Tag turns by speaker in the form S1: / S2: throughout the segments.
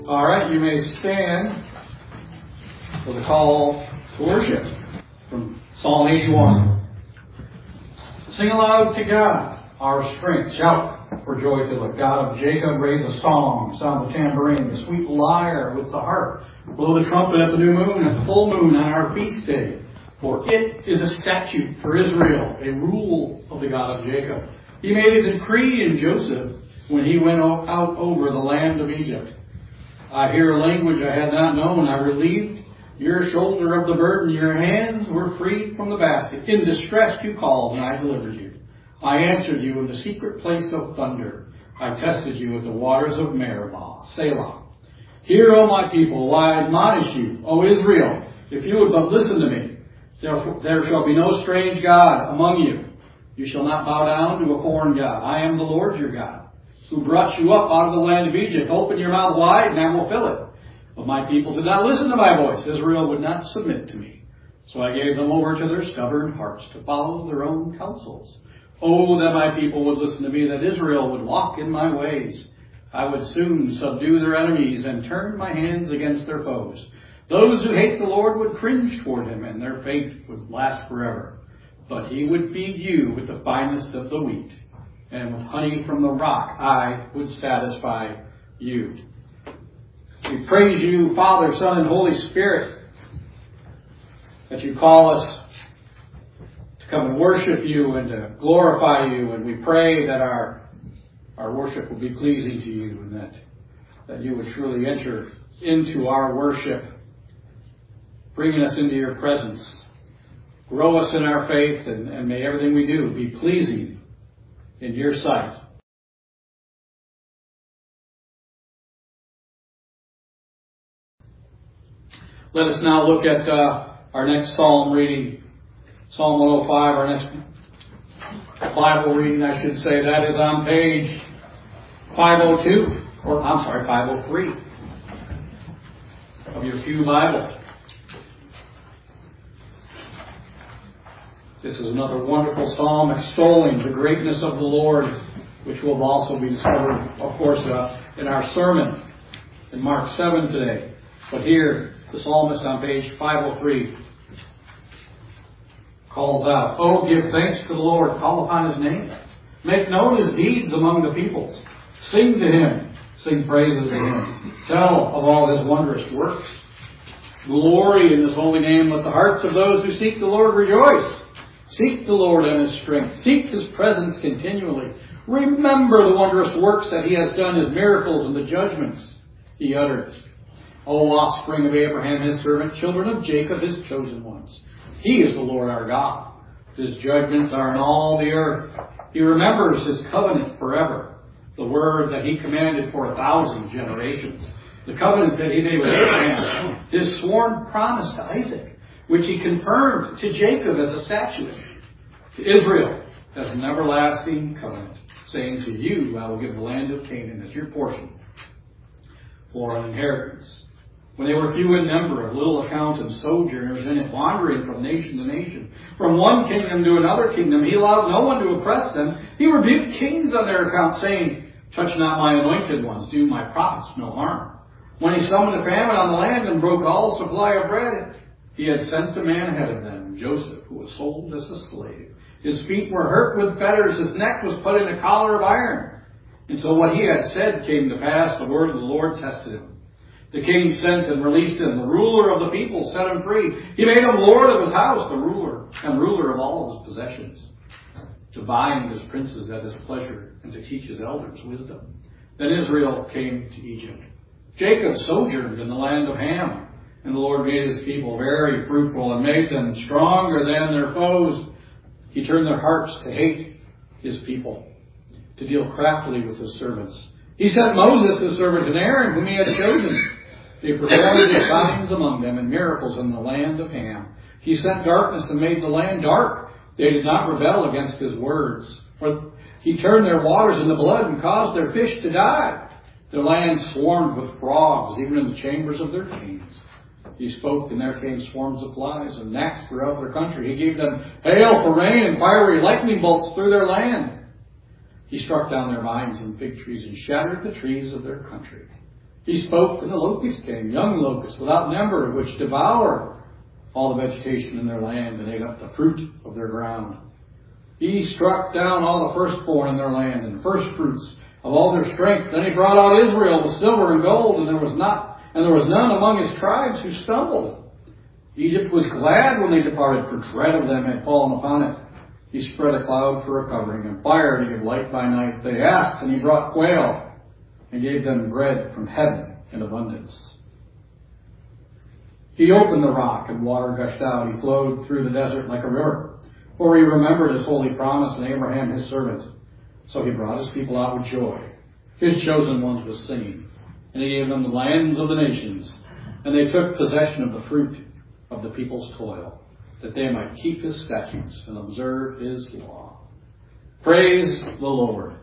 S1: All right, you may stand for the call to worship from Psalm 81. Sing aloud to God, our strength. Shout for joy to the God of Jacob. Raise a song, sound the tambourine, the sweet lyre with the harp. Blow the trumpet at the new moon, at the full moon on our feast day. For it is a statute for Israel, a rule of the God of Jacob. He made a decree in Joseph when he went out over the land of Egypt. I hear a language I had not known. I relieved your shoulder of the burden. Your hands were freed from the basket. In distress you called, and I delivered you. I answered you in the secret place of thunder. I tested you at the waters of Meribah. Selah. Hear, O my people, I admonish you, O Israel, if you would but listen to me. There shall be no strange God among you. You shall not bow down to a foreign God. I am the Lord your God, who brought you up out of the land of Egypt. Open your mouth wide, and I will fill it. But my people did not listen to my voice. Israel would not submit to me. So I gave them over to their stubborn hearts to follow their own counsels. Oh, that my people would listen to me, that Israel would walk in my ways. I would soon subdue their enemies and turn my hands against their foes. Those who hate the Lord would cringe toward him, and their faith would last forever. But he would feed you with the finest of the wheat, and with honey from the rock I would satisfy you. We praise you, Father, Son, and Holy Spirit, that you call us to come and worship you and to glorify you. And we pray that our worship will be pleasing to you, and that you would truly enter into our worship, bringing us into your presence. Grow us in our faith, and may everything we do be pleasing in your sight. Let us now look at our next psalm reading, Psalm 105, our next Bible reading, I should say. That is on page 502, or I'm sorry, 503 of your Pew Bible. This is another wonderful psalm extolling the greatness of the Lord, which will also be discovered, of course, in our sermon in Mark 7 today. But here, the psalmist on page 503 calls out, "Oh, give thanks to the Lord, call upon his name. Make known his deeds among the peoples. Sing to him, sing praises to him. Tell of all his wondrous works. Glory in his holy name. Let the hearts of those who seek the Lord rejoice. Seek the Lord and his strength. Seek his presence continually. Remember the wondrous works that he has done, his miracles and the judgments he uttered. O offspring of Abraham, his servant, children of Jacob, his chosen ones. He is the Lord our God. His judgments are in all the earth. He remembers his covenant forever, the word that he commanded for 1,000 generations. The covenant that he made with Abraham, his sworn promise to Isaac, which he confirmed to Jacob as a statute, to Israel as an everlasting covenant, saying, to you I will give the land of Canaan as your portion for an inheritance. When they were few in number, of little account, and sojourners in it, wandering from nation to nation, from one kingdom to another kingdom, he allowed no one to oppress them. He rebuked kings on their account, saying, touch not my anointed ones, do my prophets no harm. When he summoned a famine on the land and broke all supply of bread, he had sent a man ahead of them, Joseph, who was sold as a slave. His feet were hurt with fetters, his neck was put in a collar of iron. Until what he had said came to pass, the word of the Lord tested him. The king sent and released him. The ruler of the people set him free. He made him lord of his house, the ruler of all his possessions, to bind his princes at his pleasure and to teach his elders wisdom. Then Israel came to Egypt. Jacob sojourned in the land of Ham. And the Lord made his people very fruitful and made them stronger than their foes. He turned their hearts to hate his people, to deal craftily with his servants. He sent Moses, his servant, and Aaron, whom he had chosen. They performed his signs among them and miracles in the land of Ham. He sent darkness and made the land dark. They did not rebel against his words. For he turned their waters into blood and caused their fish to die. Their land swarmed with frogs, even in the chambers of their kings. He spoke, and there came swarms of flies and gnats throughout their country. He gave them hail for rain and fiery lightning bolts through their land. He struck down their vines and fig trees and shattered the trees of their country. He spoke, and the locusts came, young locusts without number, which devoured all the vegetation in their land, and ate up the fruit of their ground. He struck down all the firstborn in their land, and firstfruits of all their strength. Then he brought out Israel with silver and gold, and there was none among his tribes who stumbled. Egypt was glad when they departed, for dread of them had fallen upon it. He spread a cloud for a covering, and fire to give light by night. They asked, and he brought quail, and gave them bread from heaven in abundance. He opened the rock, and water gushed out. He flowed through the desert like a river. For he remembered his holy promise and Abraham his servant. So he brought his people out with joy. His chosen ones with singing. And he gave them the lands of the nations. And they took possession of the fruit of the people's toil, that they might keep his statutes and observe his law. Praise the Lord.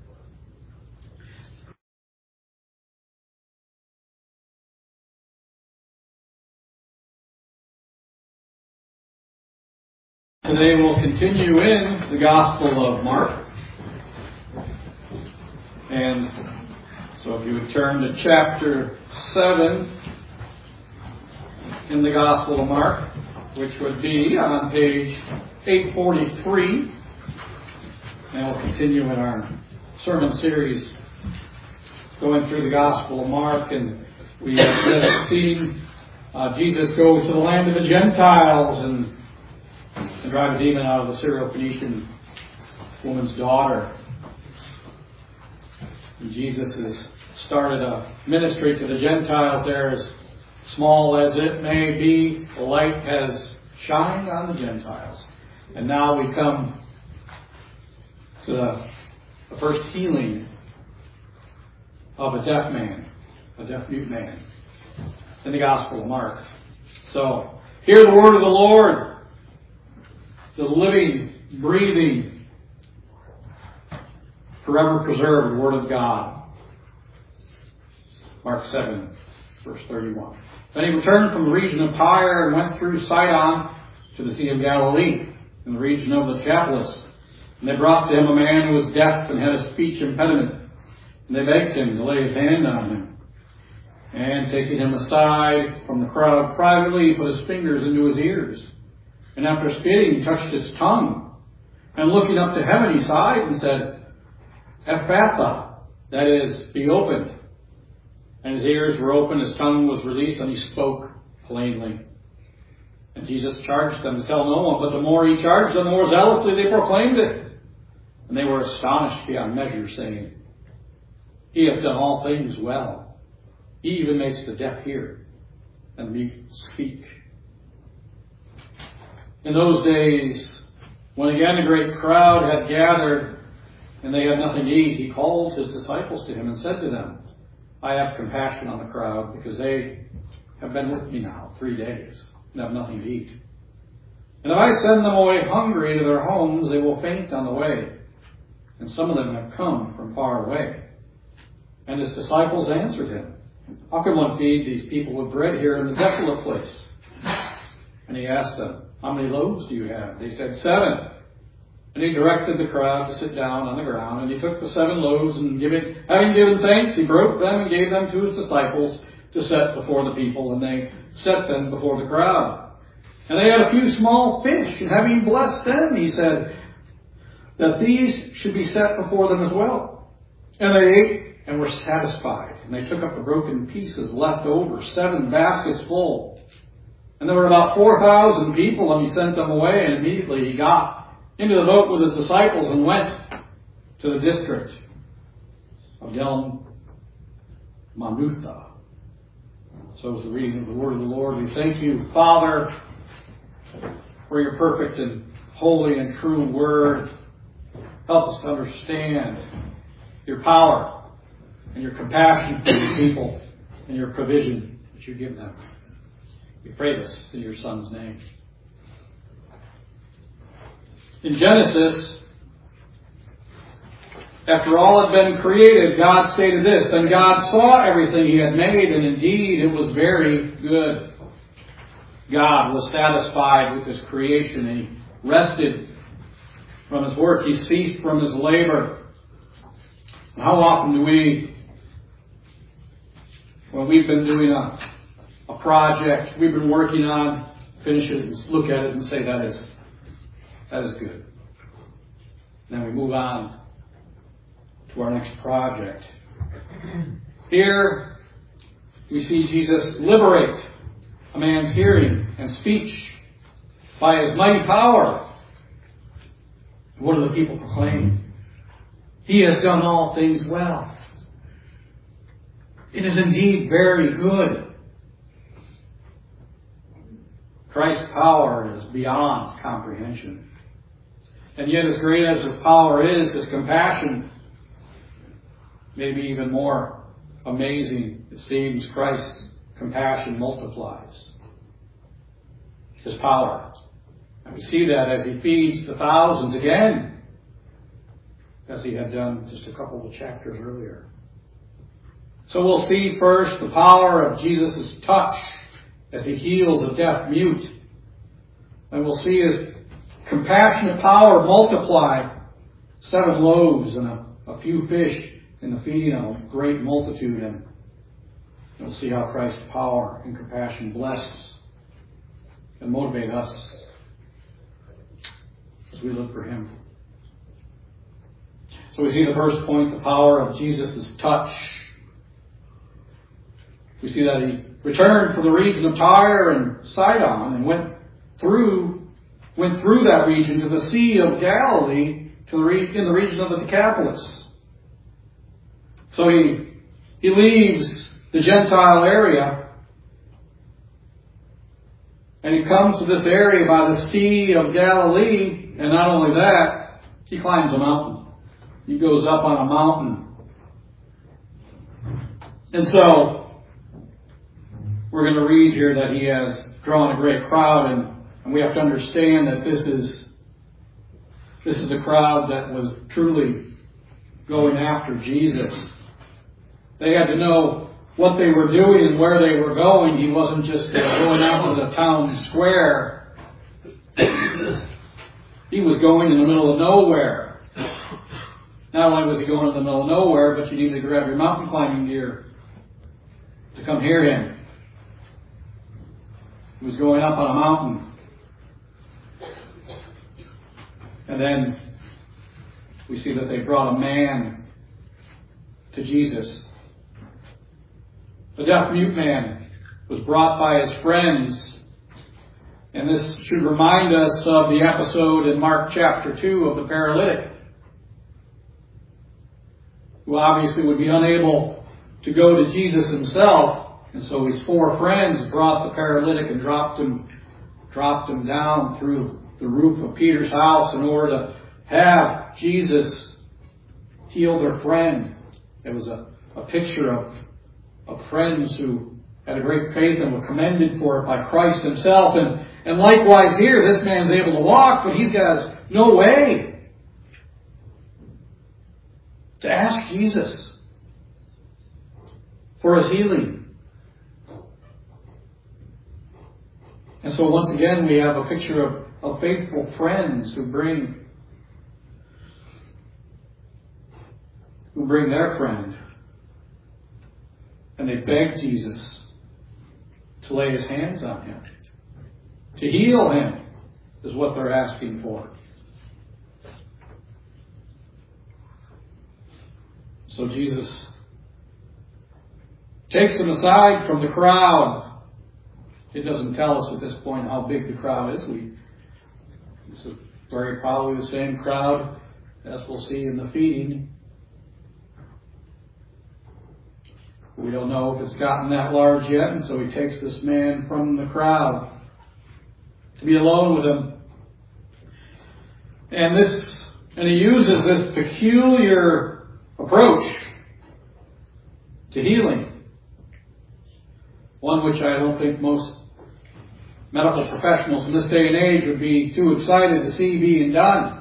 S1: Today we'll continue in the Gospel of Mark. And so if you would turn to chapter 7 in the Gospel of Mark, which would be on page 843. And we'll continue in our sermon series going through the Gospel of Mark. And we have seen Jesus go to the land of the Gentiles and drive a demon out of the Syro-Phoenician woman's daughter. And Jesus has started a ministry to the Gentiles there. As small as it may be, the light has shined on the Gentiles. And now we come to the first healing of a deaf mute man, in the Gospel of Mark. So, hear the word of the Lord. The living, breathing, forever preserved Word of God. Mark 7, verse 31. Then he returned from the region of Tyre and went through Sidon to the Sea of Galilee, in the region of the Decapolis. And they brought to him a man who was deaf and had a speech impediment. And they begged him to lay his hand on him. And taking him aside from the crowd privately, he put his fingers into his ears. And after spitting, touched his tongue. And looking up to heaven, he sighed and said, Ephphatha, that is, be opened. And his ears were opened, his tongue was released, and he spoke plainly. And Jesus charged them to tell no one, but the more he charged them, the more zealously they proclaimed it. And they were astonished beyond measure, saying, He hath done all things well. He even makes the deaf hear, and mute speak. In those days, when again a great crowd had gathered, and they had nothing to eat, he called his disciples to him and said to them, I have compassion on the crowd, because they have been with me now 3 days, and have nothing to eat. And if I send them away hungry to their homes, they will faint on the way. And some of them have come from far away. And his disciples answered him, How can one feed these people with bread here in the desolate place? And he asked them, How many loaves do you have? They said, 7. And he directed the crowd to sit down on the ground. And he took the 7 loaves, and having given thanks, he broke them and gave them to his disciples to set before the people. And they set them before the crowd. And they had a few small fish. And having blessed them, he said that these should be set before them as well. And they ate and were satisfied. And they took up the broken pieces left over, 7 baskets full. And there were about 4,000 people, and he sent them away. And immediately he got into the boat with his disciples and went to the district of Dalmanutha. So is the reading of the word of the Lord. We thank you, Father, for your perfect and holy and true word. Help us to understand your power and your compassion for your people and your provision that you give them. We pray this in your Son's name. In Genesis, after all had been created, God stated this, Then God saw everything he had made, and indeed it was very good. God was satisfied with his creation, and he rested from his work. He ceased from his labor. And how often do we when we've been doing a project we've been working on, finish it and look at it and say that is good. Then we move on to our next project. Here we see Jesus liberate a man's hearing and speech by his mighty power. What do the people proclaim? He has done all things well. It is indeed very good. Christ's power is beyond comprehension. And yet, as great as his power is, his compassion may be even more amazing. It seems Christ's compassion multiplies his power. And we see that as he feeds the thousands again, as he had done just a couple of chapters earlier. So we'll see first the power of Jesus' touch as he heals a deaf mute. And we'll see his compassionate power multiply 7 loaves and a few fish in the feeding of a great multitude. And we'll see how Christ's power and compassion bless and motivate us as we look for him. So we see the first point, the power of Jesus' touch. We see that he returned from the region of Tyre and Sidon and went through that region to the Sea of Galilee, in the region of the Decapolis. So he leaves the Gentile area and he comes to this area by the Sea of Galilee, and not only that, he climbs a mountain. He goes up on a mountain. And so we're going to read here that he has drawn a great crowd, and we have to understand that this is a crowd that was truly going after Jesus. They had to know what they were doing and where they were going. He wasn't just going out to the town square. He was going in the middle of nowhere. Not only was he going in the middle of nowhere, but you needed to grab your mountain climbing gear to come hear him. He was going up on a mountain. And then we see that they brought a man to Jesus. The deaf mute man was brought by his friends. And this should remind us of the episode in Mark chapter 2 of the paralytic, who obviously would be unable to go to Jesus himself. And so his 4 friends brought the paralytic and dropped him down through the roof of Peter's house in order to have Jesus heal their friend. It was a picture of friends who had a great faith and were commended for it by Christ himself. And likewise here, this man's able to walk, but he's got no way to ask Jesus for his healing. And so once again, we have a picture of faithful friends who bring their friend. And they beg Jesus to lay his hands on him. To heal him is what they're asking for. So Jesus takes them aside from the crowd. It doesn't tell us at this point how big the crowd is. This is very probably the same crowd as we'll see in the feeding. We don't know if it's gotten that large yet, and so he takes this man from the crowd to be alone with him. And he uses this peculiar approach to healing. One which I don't think most medical professionals in this day and age would be too excited to see being done.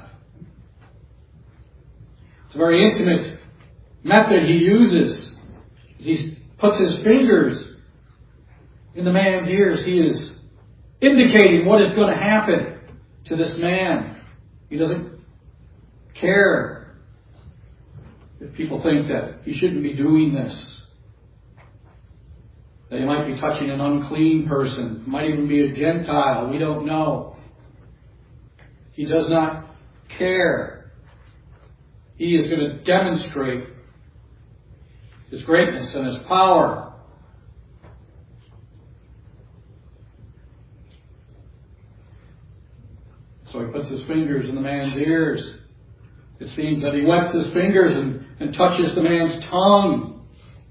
S1: It's a very intimate method he uses. He puts his fingers in the man's ears. He is indicating what is going to happen to this man. He doesn't care if people think that he shouldn't be doing this. That he might be touching an unclean person. Might even be a Gentile. We don't know. He does not care. He is going to demonstrate His greatness and His power. So he puts his fingers in the man's ears. It seems that he wets his fingers and touches the man's tongue.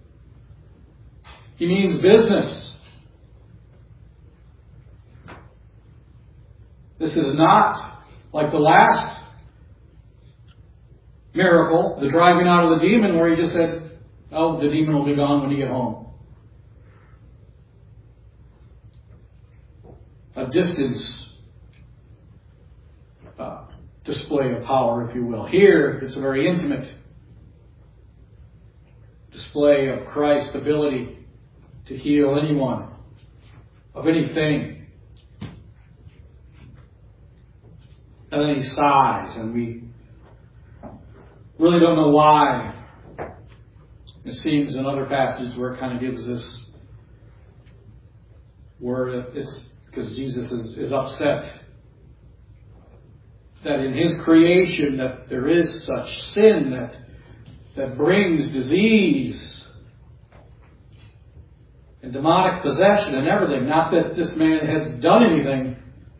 S1: He means business. This is not like the last miracle, the driving out of the demon, where he just said, oh, the demon will be gone when you get home. A distance display of power, if you will. Here, it's a very intimate display of Christ's ability to heal anyone of anything. And then he sighs, and we really don't know why. It seems in other passages where it kind of gives this word, it's because Jesus is upset that in His creation that there is such sin that brings disease and demonic possession and everything. Not that this man has done anything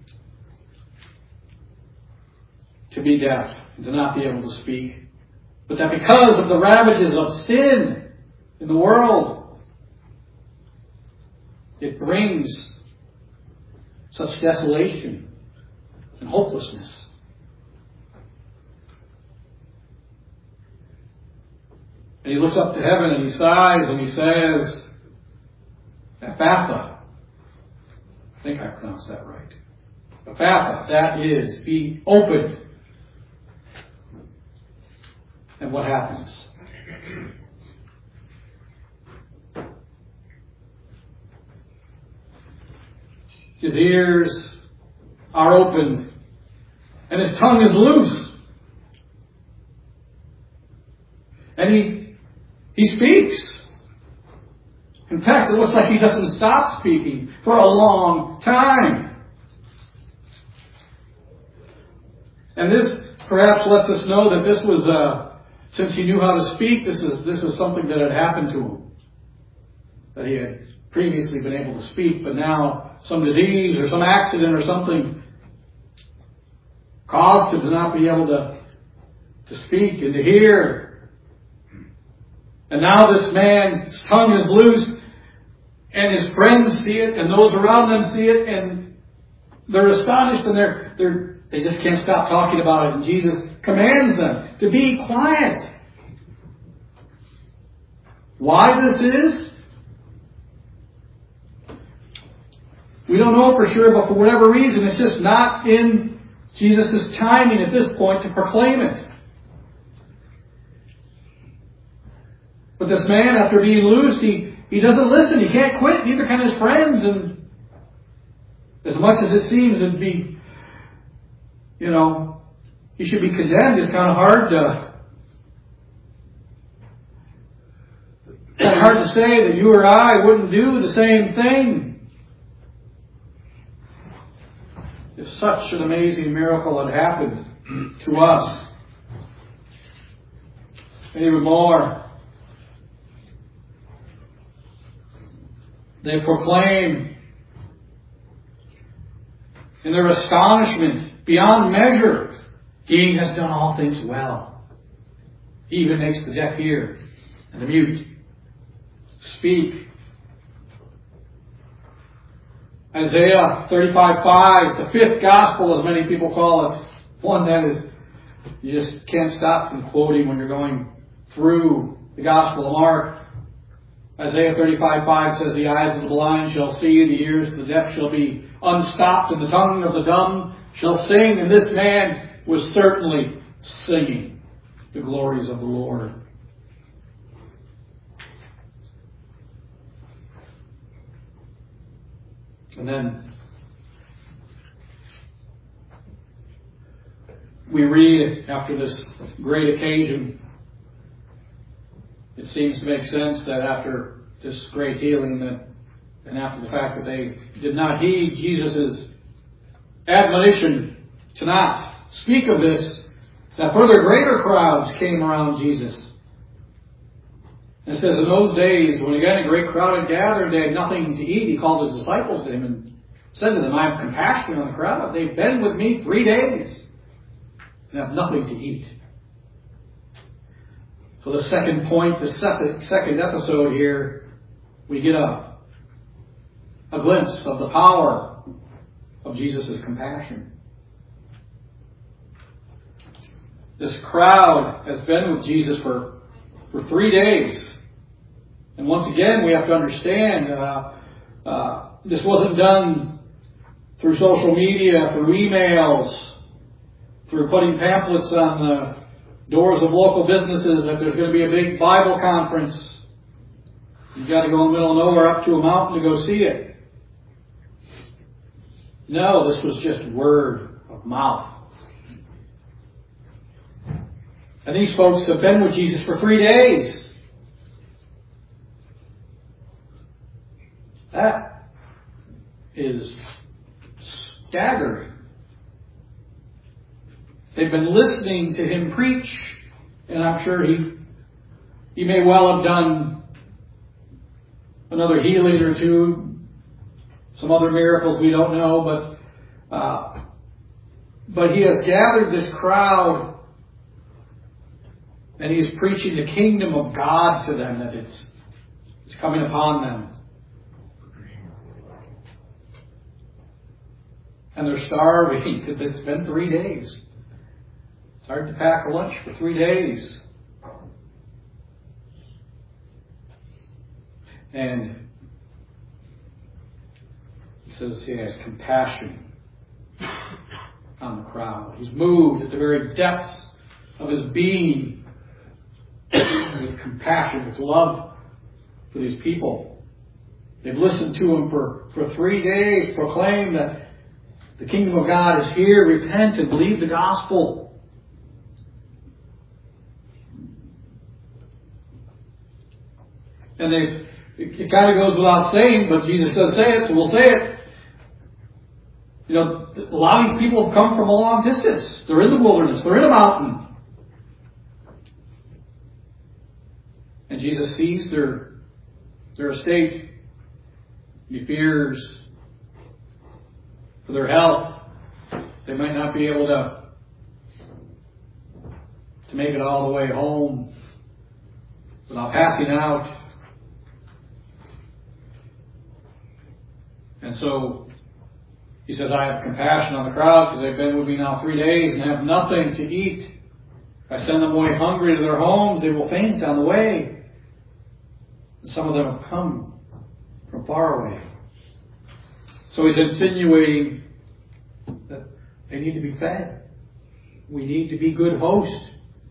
S1: to be deaf and to not be able to speak, but that because of the ravages of sin in the world, it brings such desolation and hopelessness. And he looks up to heaven and he sighs and he says, Ephphatha. I think I pronounced that right. Ephphatha, that is, be opened. And what happens? His ears are opened and his tongue is loose. And he speaks. In fact, it looks like he doesn't stop speaking for a long time. And this perhaps lets us know that this was, since he knew how to speak, this is something that had happened to him. That he had previously been able to speak, but now some disease or some accident or something caused him to not be able to speak and to hear. And now this man's tongue is loose, and his friends see it, and those around them see it, and they're astonished, and they just can't stop talking about it. And Jesus commands them to be quiet. Why this is? We don't know for sure, but for whatever reason, it's just not in Jesus' timing at this point to proclaim it. But this man, after being loosed, he doesn't listen. He can't quit. Neither can his friends. And as much as it seems it'd be, he should be condemned, it's kind of hard to say that you or I wouldn't do the same thing. If such an amazing miracle had happened to us. And even more, they proclaim in their astonishment beyond measure, He has done all things well. He even makes the deaf hear and the mute speak. Isaiah 35:5, the fifth gospel, as many people call it. One that is, you just can't stop from quoting when you're going through the Gospel of Mark. Isaiah 35:5 says, the eyes of the blind shall see, the ears of the deaf shall be unstopped, and the tongue of the dumb shall sing. And this man was certainly singing the glories of the Lord. And then we read after this great occasion, it seems to make sense that after this great healing that And after the fact that they did not heed Jesus' admonition to not speak of this, that further greater crowds came around Jesus. And it says in those days, when again a great crowd had gathered, they had nothing to eat. He called his disciples to him and said to them, I have compassion on the crowd. They've been with me 3 days and have nothing to eat. So the second point, the second episode here, we get a glimpse of the power of Jesus' compassion. This crowd has been with Jesus for 3 days. And once again, we have to understand this wasn't done through social media, through emails, through putting pamphlets on the doors of local businesses that there's going to be a big Bible conference. You've got to go in the middle of nowhere up to a mountain to go see it. No, this was just word of mouth. And these folks have been with Jesus for 3 days. That is staggering. They've been listening to him preach, and I'm sure he may well have done another healing or two, some other miracles we don't know, but he has gathered this crowd, and he's preaching the kingdom of God to them, that it's coming upon them. And they're starving because it's been 3 days. It's hard to pack a lunch for 3 days. And he says he has compassion on the crowd. He's moved at the very depths of his being with compassion, with love for these people. They've listened to him for 3 days, proclaim that the kingdom of God is here. Repent and believe the gospel. And it kind of goes without saying, but Jesus does say it, so we'll say it. You know, a lot of these people have come from a long distance. They're in the wilderness. They're in a mountain. And Jesus sees their estate. He fears for their health. They might not be able to make it all the way home without passing out. And so he says, I have compassion on the crowd because they've been with me now 3 days and have nothing to eat. If I send them away hungry to their homes, they will faint on the way. And some of them have come from far away. So he's insinuating that they need to be fed. We need to be good hosts.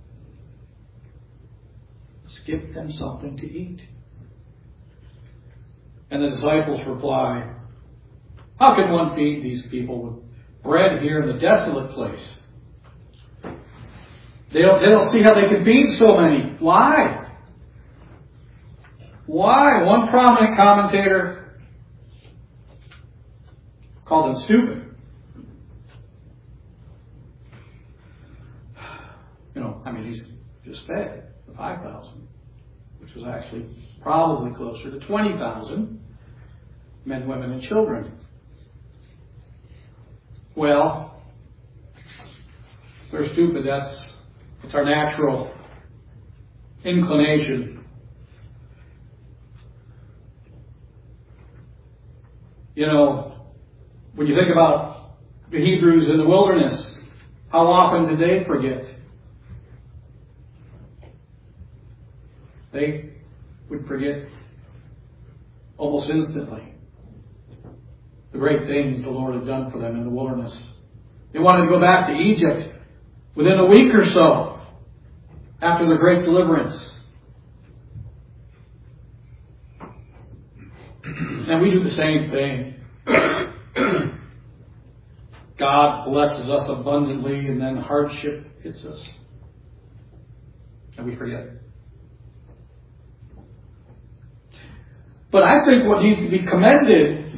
S1: Let's give them something to eat. And the disciples reply, how can one feed these people with bread here in the desolate place? They don't see how they can feed so many. Why? Why? One prominent commentator called them stupid. He's just fed the 5,000, which was actually probably closer to 20,000 men, women, and children. Well, they're stupid. It's our natural inclination. You know, when you think about the Hebrews in the wilderness, how often did they forget? They would forget almost instantly the great things the Lord had done for them in the wilderness. They wanted to go back to Egypt within a week or so after the great deliverance. And we do the same thing. God blesses us abundantly, and then hardship hits us. And we forget. But I think what needs to be commended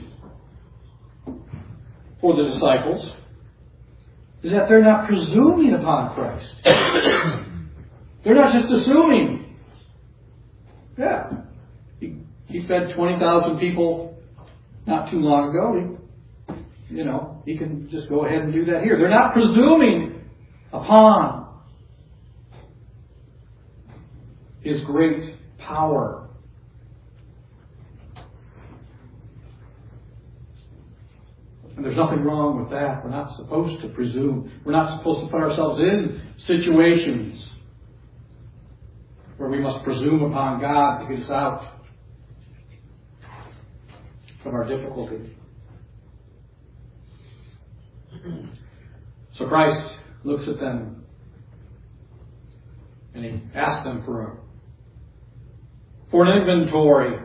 S1: for the disciples is that they're not presuming upon Christ. They're not just assuming. Yeah. He fed 20,000 people not too long ago. He can just go ahead and do that here. They're not presuming upon His great power. And there's nothing wrong with that. We're not supposed to presume. We're not supposed to put ourselves in situations where we must presume upon God to get us out of our difficulty. So Christ looks at them and He asks them for an inventory.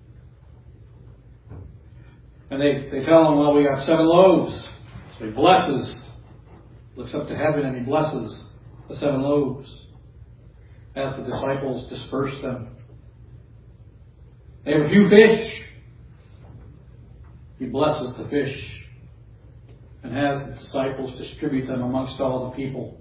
S1: And they tell him, well, we got 7 loaves. So He blesses, looks up to heaven and He blesses the 7 loaves as the disciples disperse them. They have a few fish. He blesses the fish and has the disciples distribute them amongst all the people.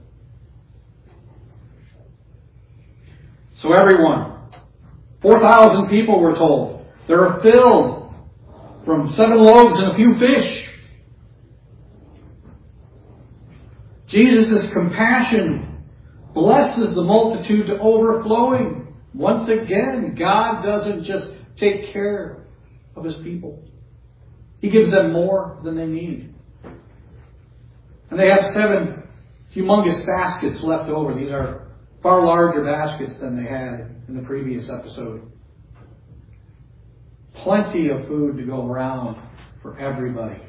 S1: So everyone, 4,000 people were told, they're filled from 7 loaves and a few fish. Jesus' compassion blesses the multitude to overflowing. Once again, God doesn't just take care of His people. He gives them more than they need. And they have 7 humongous baskets left over. These are far larger baskets than they had in the previous episode. Plenty of food to go around for everybody.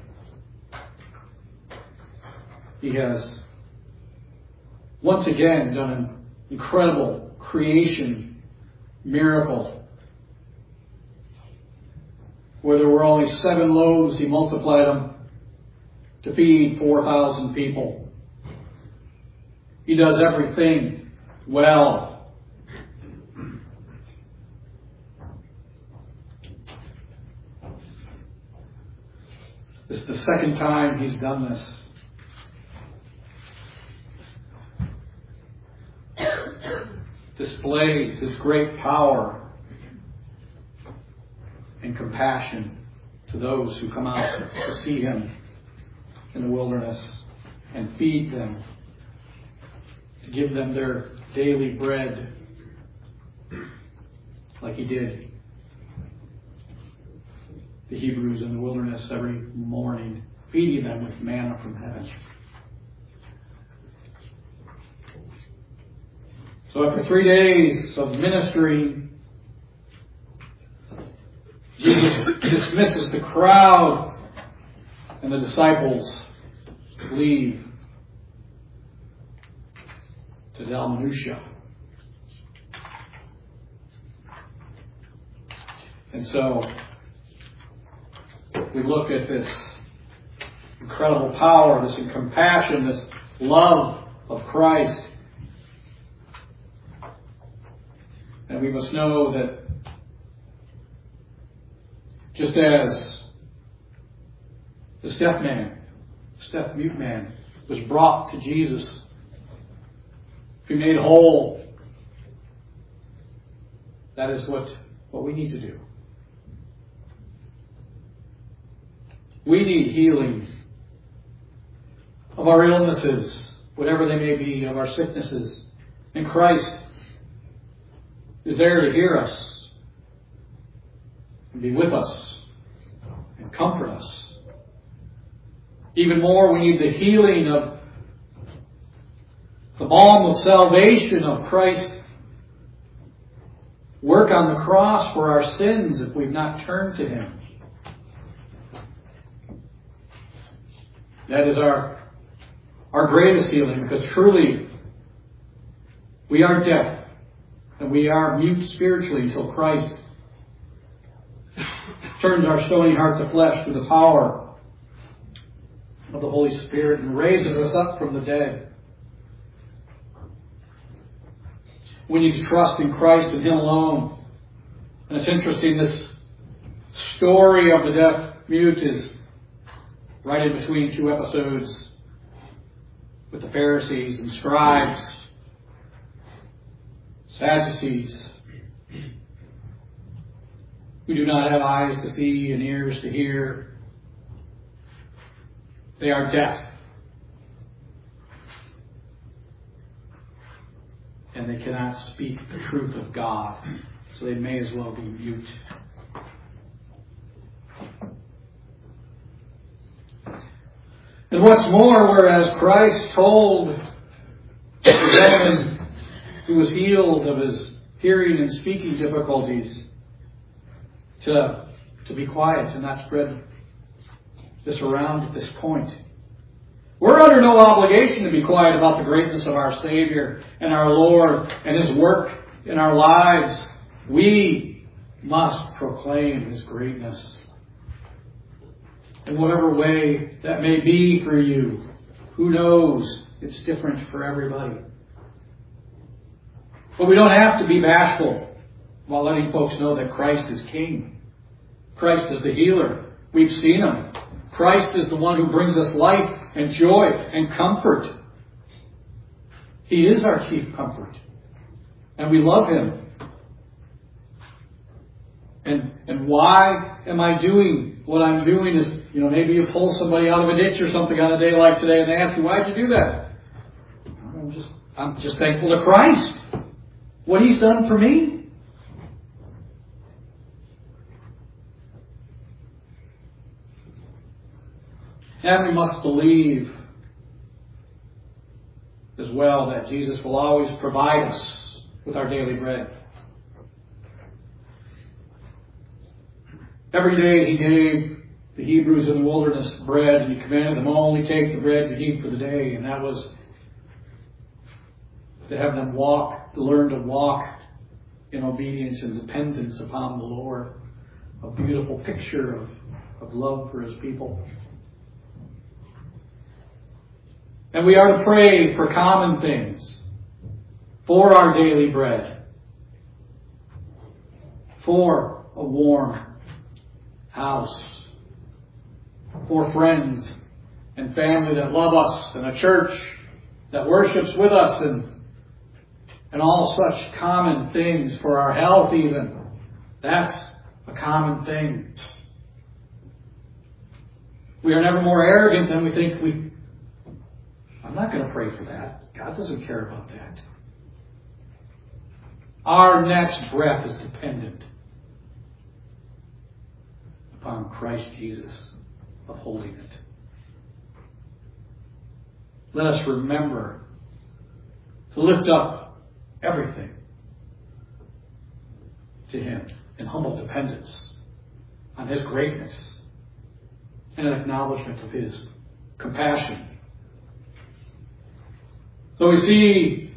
S1: He has once again done an incredible creation miracle. Where there were only 7 loaves, He multiplied them to feed 4,000 people. He does everything well. This is the second time He's done this. Displayed His great power and compassion to those who come out to see Him in the wilderness and feed them, to give them their daily bread like He did the Hebrews in the wilderness every morning, feeding them with manna from heaven. So after 3 days of ministry, Jesus dismisses the crowd and the disciples leave to Dalmanutha. And so we look at this incredible power, this compassion, this love of Christ. And we must know that just as this deaf mute man was brought to Jesus, to be made whole, that is what we need to do. We need healing of our illnesses, whatever they may be, of our sicknesses. And Christ is there to hear us and be with us and comfort us. Even more, we need the healing of the balm of salvation of Christ. Work on the cross for our sins if we've not turned to Him. That is our greatest healing, because truly we are deaf and we are mute spiritually until Christ turns our stony heart to flesh through the power of the Holy Spirit and raises us up from the dead. We need to trust in Christ and Him alone. And it's interesting, this story of the deaf mute is right in between two episodes with the Pharisees and scribes, Sadducees, who do not have eyes to see and ears to hear. They are deaf. And they cannot speak the truth of God, so they may as well be mute. And what's more, whereas Christ told the gentleman who was healed of his hearing and speaking difficulties to be quiet and not spread this around at this point, we're under no obligation to be quiet about the greatness of our Savior and our Lord and His work in our lives. We must proclaim His greatness. In whatever way that may be for you, who knows? It's different for everybody. But we don't have to be bashful while letting folks know that Christ is King. Christ is the healer. We've seen Him. Christ is the one who brings us life and joy and comfort. He is our chief comfort. And we love Him. And why am I doing what I'm doing? Is, maybe you pull somebody out of a ditch or something on a day like today and they ask you, why'd you do that? I'm just thankful to Christ. What He's done for me. And we must believe as well that Jesus will always provide us with our daily bread. Every day He gave the Hebrews in the wilderness bread, and He commanded them only take the bread you need for the day, and that was to have them to learn to walk in obedience and dependence upon the Lord. A beautiful picture of love for His people. And we are to pray for common things, for our daily bread, for a warm house, for friends and family that love us, and a church that worships with us, and all such common things, for our health even. That's a common thing. We are never more arrogant than we think I'm not going to pray for that. God doesn't care about that. Our next breath is dependent upon Christ Jesus upholding it. Let us remember to lift up everything to Him in humble dependence on His greatness and an acknowledgement of His compassion. So we see,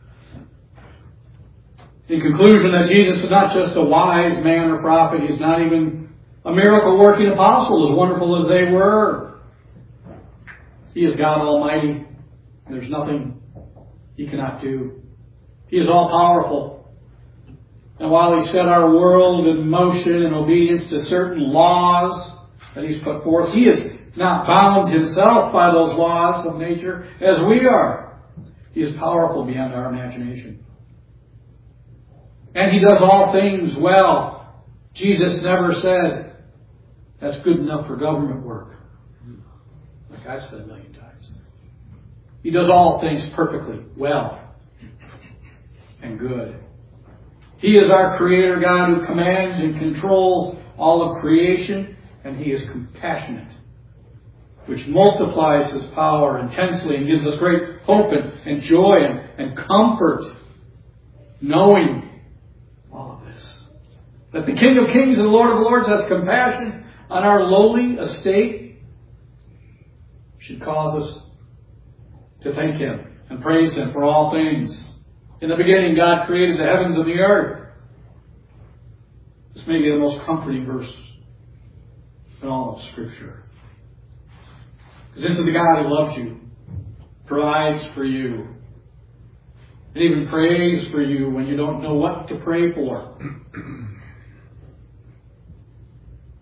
S1: in conclusion, that Jesus is not just a wise man or prophet. He's not even a miracle-working apostle, as wonderful as they were. He is God Almighty. There's nothing He cannot do. He is all-powerful. And while He set our world in motion in obedience to certain laws that He's put forth, He is not bound Himself by those laws of nature as we are. He is powerful beyond our imagination. And He does all things well. Jesus never said, that's good enough for government work. Like I've said a million times. He does all things perfectly, well, and good. He is our Creator God who commands and controls all of creation, and He is compassionate, which multiplies His power intensely and gives us great hope and joy and comfort, knowing all of this. That the King of Kings and Lord of Lords has compassion on our lowly estate should cause us to thank Him and praise Him for all things. In the beginning, God created the heavens and the earth. This may be the most comforting verse in all of Scripture. Because this is the God who loves you, provides for you, and even prays for you when you don't know what to pray for.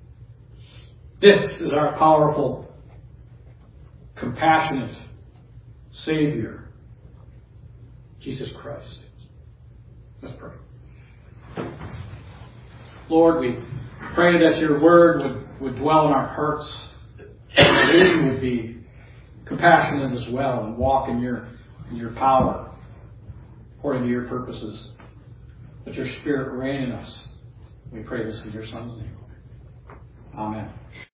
S1: This is our powerful, compassionate Savior, Jesus Christ. Let's pray. Lord, we pray that your word would dwell in our hearts, and that we would be compassionate as well and walk in your power according to your purposes. Let your Spirit reign in us. We pray this in your Son's name. Amen.